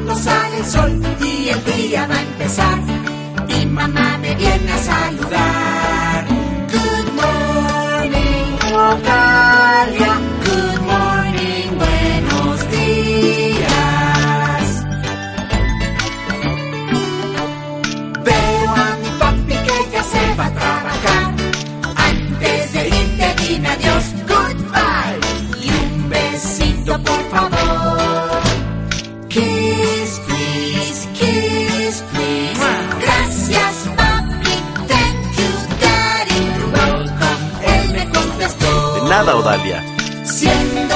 cuando sale el sol y el día va a empezar. Mi mamá me viene a saludar. Good morning, Odalia. Good morning, buenos días. Veo a mi papi que ya se va a trabajar. Antes de irte dime adiós, goodbye. Y un besito por favor. Kiss, please, kiss, please. Gracias, papi, thank you, daddy. You're welcome, él me contestó. De nada, Odalia. Siempre